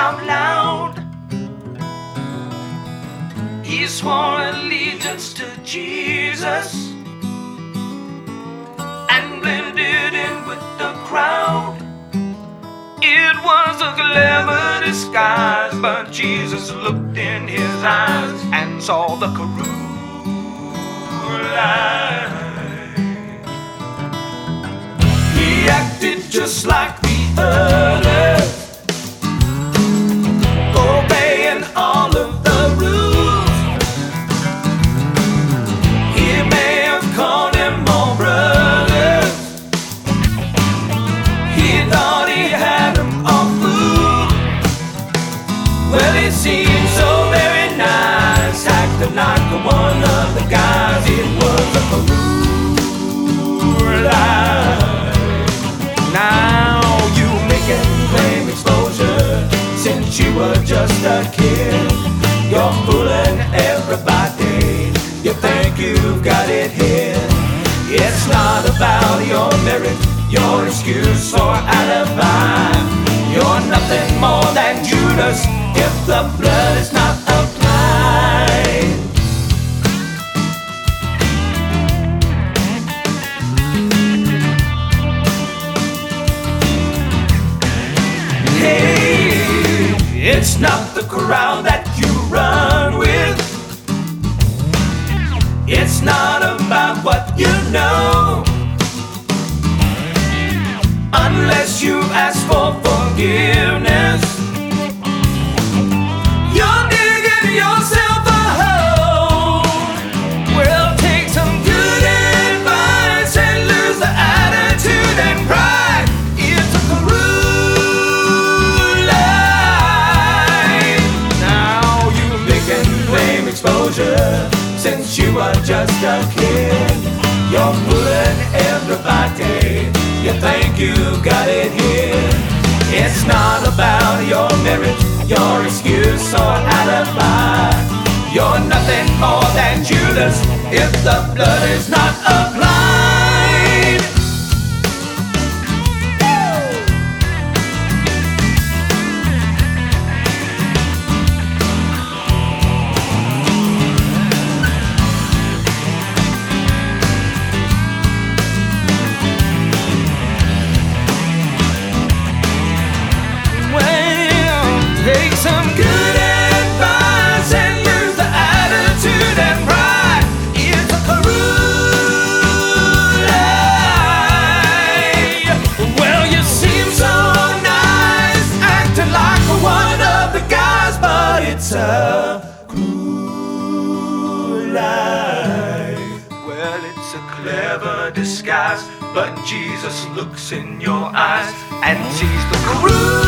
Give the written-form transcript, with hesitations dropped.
out loud. He swore allegiance to Jesus and blended in with the crowd. It was a clever disguise, but Jesus looked in his eyes and saw the cruel light. He acted just like the others, obeying all of the rules. He may have called them all brothers. He thought he had them all fooled. Well, it seemed so very nice, acting like one of the guys. It was a cruel life. Now you making claim exposure since you were just a kid. You're fooling everybody. You think you've got it here. It's not about your merit, your excuse or alibi. You're nothing more than Judas if the blood is not applied. Hey, it's not the crowd that you run with. It's not about what you know, unless you ask for forgiveness. You're digging yourself a hole. Well, take some good advice and lose the attitude and pride. It's a cruel life. Now you're making claim exposure since you were just a kid. You're fooling everybody. You think you got it here. It's not about your merit, your excuse or alibi. You're nothing more than Judas if the blood is not applied. Take some good advice and lose the attitude and pride. It's a cruel life. Well, you seem so nice, acting like one of the guys, but it's a cruel life. Well, it's a clever disguise, but Jesus looks in your eyes and sees the cruel